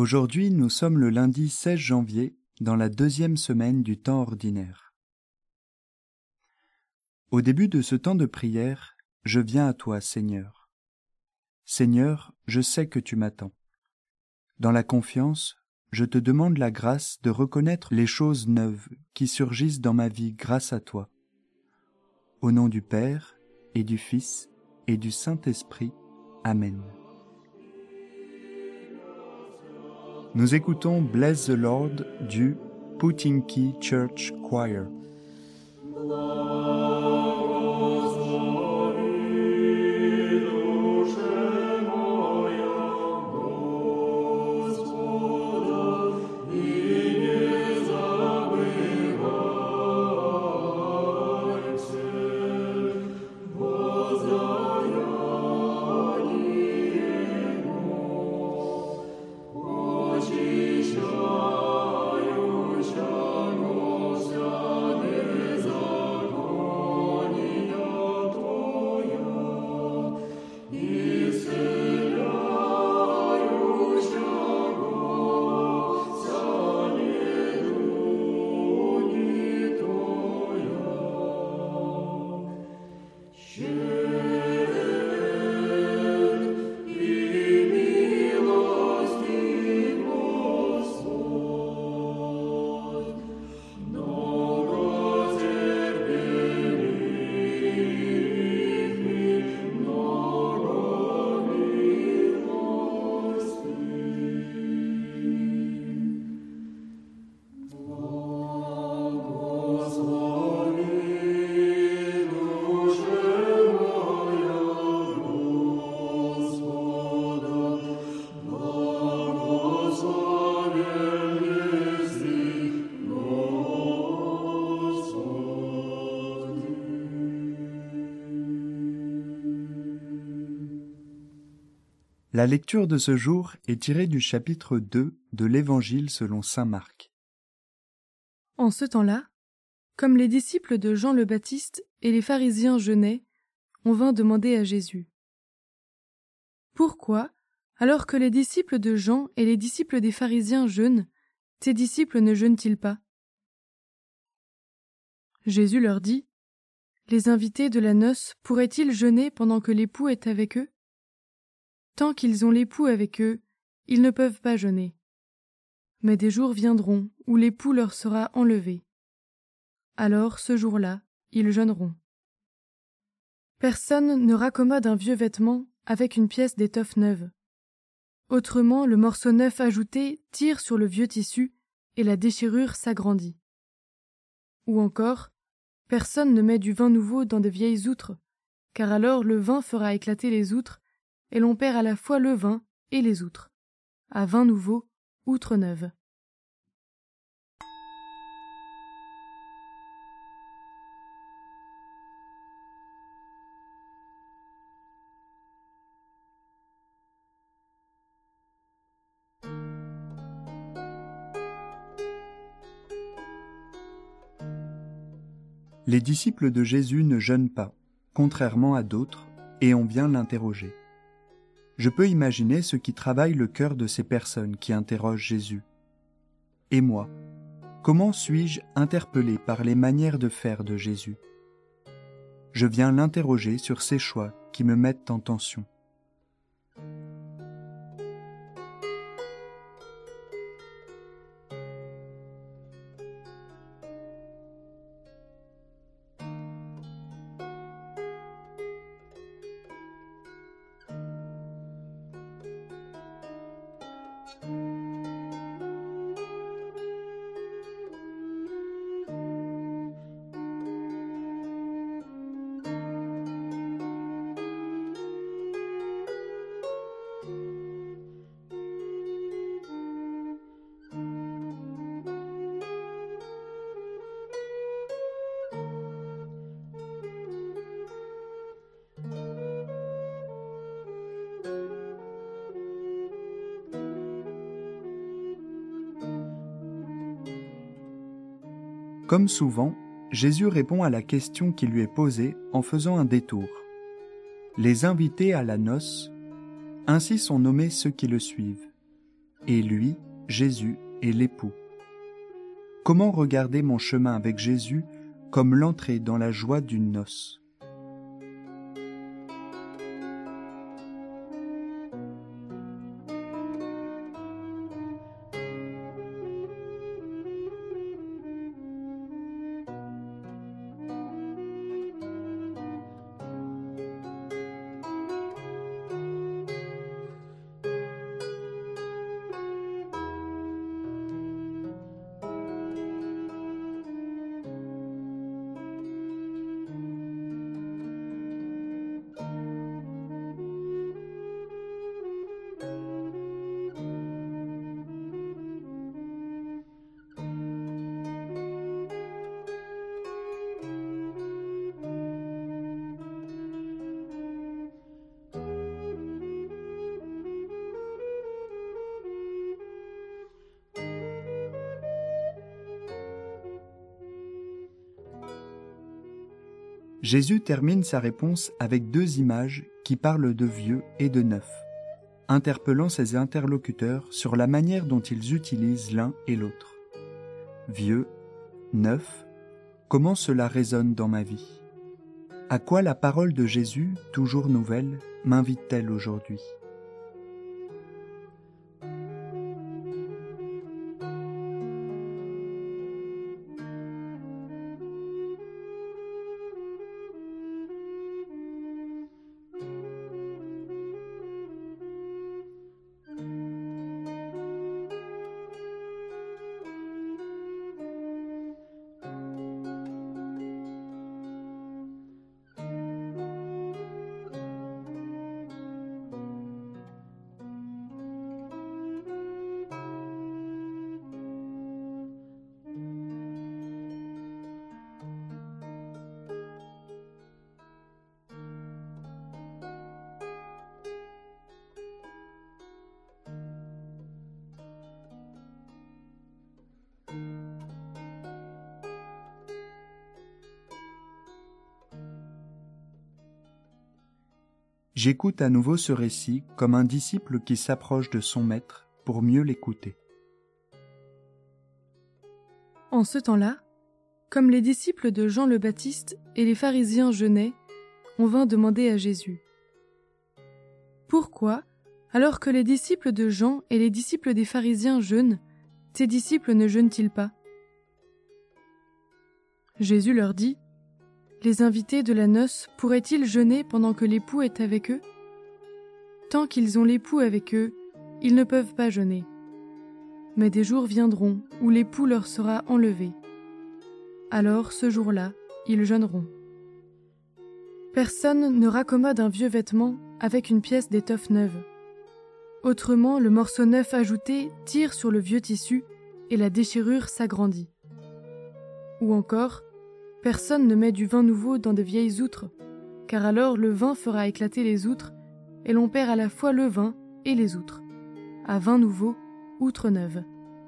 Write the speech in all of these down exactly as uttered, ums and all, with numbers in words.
Aujourd'hui, nous sommes le lundi seize janvier, dans la deuxième semaine du temps ordinaire. Au début de ce temps de prière, je viens à toi, Seigneur. Seigneur, je sais que tu m'attends. Dans la confiance, je te demande la grâce de reconnaître les choses neuves qui surgissent dans ma vie grâce à toi. Au nom du Père, et du Fils, et du Saint-Esprit. Amen. Nous écoutons Bless the Lord du Put-in-Key Church Choir. La lecture de ce jour est tirée du chapitre deux de l'Évangile selon saint Marc. En ce temps-là, comme les disciples de Jean le Baptiste et les pharisiens jeûnaient, on vint demander à Jésus: « Pourquoi, alors que les disciples de Jean et les disciples des pharisiens jeûnent, tes disciples ne jeûnent-ils pas ?» Jésus leur dit: « Les invités de la noce pourraient-ils jeûner pendant que l'époux est avec eux ? Tant qu'ils ont l'époux avec eux, ils ne peuvent pas jeûner. Mais des jours viendront où l'époux leur sera enlevé. Alors, ce jour-là, ils jeûneront. Personne ne raccommode un vieux vêtement avec une pièce d'étoffe neuve. Autrement, le morceau neuf ajouté tire sur le vieux tissu et la déchirure s'agrandit. Ou encore, personne ne met du vin nouveau dans de vieilles outres, car alors le vin fera éclater les outres, et l'on perd à la fois le vin et les outres. À vin nouveau, outre neuve. » Les disciples de Jésus ne jeûnent pas, contrairement à d'autres, et on vient l'interroger. Je peux imaginer ce qui travaille le cœur de ces personnes qui interrogent Jésus. Et moi, comment suis-je interpellé par les manières de faire de Jésus ? Je viens l'interroger sur ses choix qui me mettent en tension. Comme souvent, Jésus répond à la question qui lui est posée en faisant un détour. Les invités à la noce, ainsi sont nommés ceux qui le suivent. et lui, Jésus, est l'époux. Comment regarder mon chemin avec Jésus comme l'entrée dans la joie d'une noce? Jésus termine sa réponse avec deux images qui parlent de vieux et de neuf, interpellant ses interlocuteurs sur la manière dont ils utilisent l'un et l'autre. Vieux, neuf, comment cela résonne dans ma vie? À quoi la parole de Jésus, toujours nouvelle, m'invite-t-elle aujourd'hui? J'écoute à nouveau ce récit comme un disciple qui s'approche de son maître pour mieux l'écouter. En ce temps-là, comme les disciples de Jean le Baptiste et les pharisiens jeûnaient, on vint demander à Jésus: « Pourquoi, alors que les disciples de Jean et les disciples des pharisiens jeûnent, tes disciples ne jeûnent-ils pas ?» Jésus leur dit: « Les invités de la noce pourraient-ils jeûner pendant que l'époux est avec eux? Tant qu'ils ont l'époux avec eux, ils ne peuvent pas jeûner. Mais des jours viendront où l'époux leur sera enlevé. Alors, ce jour-là, ils jeûneront. Personne ne raccommode un vieux vêtement avec une pièce d'étoffe neuve. Autrement, le morceau neuf ajouté tire sur le vieux tissu et la déchirure s'agrandit. Ou encore, personne ne met du vin nouveau dans de vieilles outres, car alors le vin fera éclater les outres, et l'on perd à la fois le vin et les outres. À vin nouveau, outre neuve. »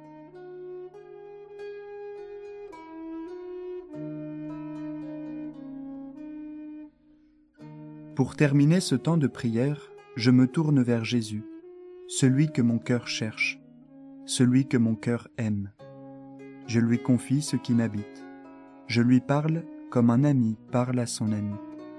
Pour terminer ce temps de prière, je me tourne vers Jésus, celui que mon cœur cherche, celui que mon cœur aime. Je lui confie ce qui m'habite. Je lui parle comme un ami parle à son ami.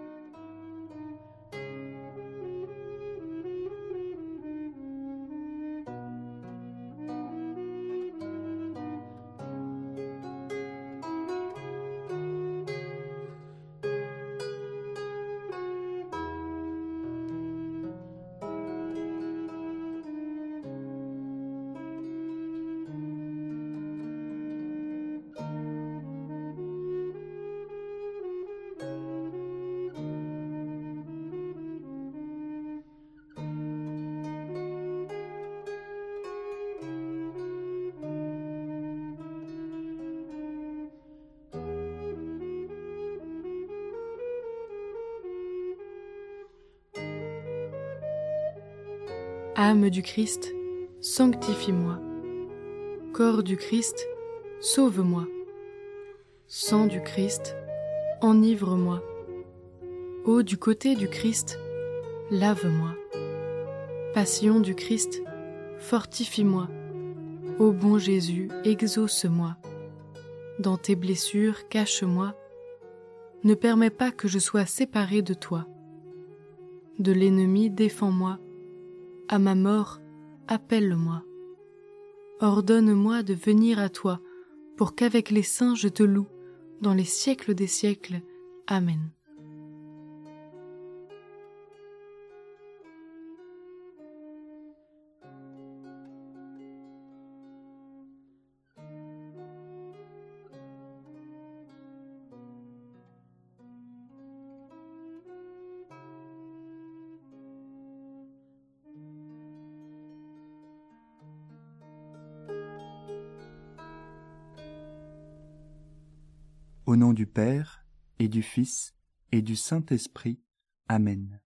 Âme du Christ, sanctifie-moi. Corps du Christ, sauve-moi. Sang du Christ, enivre-moi. Eau du côté du Christ, lave-moi. Passion du Christ, fortifie-moi. Ô bon Jésus, exauce-moi. Dans tes blessures, cache-moi. Ne permets pas que je sois séparé de toi. De l'ennemi, défends-moi. À ma mort, appelle-moi. Ordonne-moi de venir à toi, pour qu'avec les saints je te loue, dans les siècles des siècles. Amen. Au nom du Père, et du Fils, et du Saint-Esprit. Amen.